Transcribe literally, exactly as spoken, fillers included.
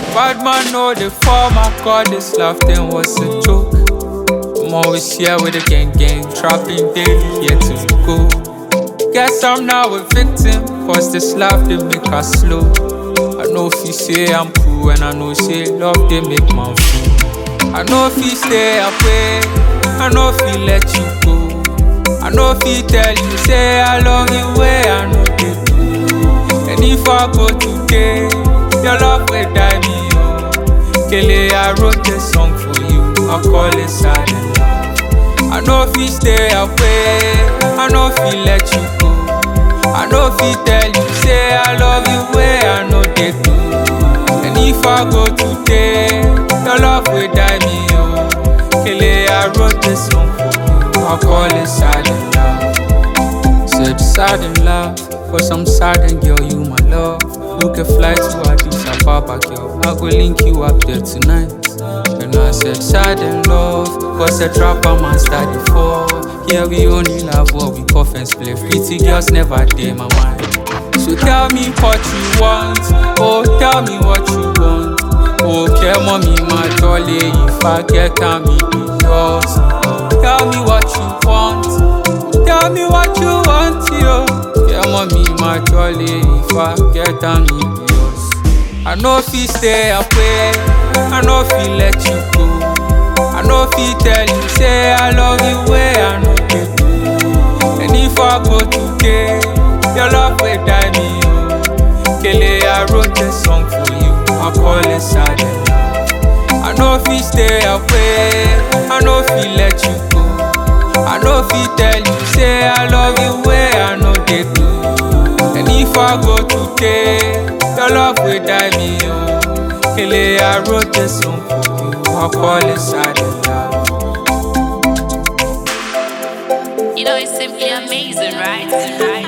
Bad man know the form I call this love thing was a joke. I'm always here with the gang gang, trapping daily here to go. Guess I'm now a victim, cause this love they make us slow. I know if you say I'm cool, and I know say love they make man fool. I know if you stay away, I know if you let you go. I know if you tell you say I love you way, I know they do. And if I go today, your love will die me. Kele, I wrote this song for you, I call it sad and love. I know if you stay away, I know if you let you go. I know if you tell you, say I love you way, I know they do. And if I go today, your love will die me, oh. Kele, I wrote this song for you, I call it sad and love. Said sad and love, for some sad and girl, you my love. You can fly to Addis Ababa, girl. I go link you up there tonight. And I said sad and love, cause a trapper man started for. Here we only love what we puff and split. Pretty girls never dare my mind. So tell me what you want, oh tell me what you want. Oh care mommy my jolly, if I get can be yours. Tell me what you want, tell me what you want, yo. Yeah, mommy, my jolly, if I get on me, yours. I know if you stay away, I know if you let you go. I know if you tell you, say I love you way, I know they do. And if I go today, your love will die me, oh. Kele, I wrote this song for you, I call it sad and love. I know if you stay away, I know if you let you go. I know if you tell you, say I love you way, I know they do. And if I go today, your love will die me, oh. Kele, I wrote this song for you, I call it sad and love. You know it's simply amazing, right?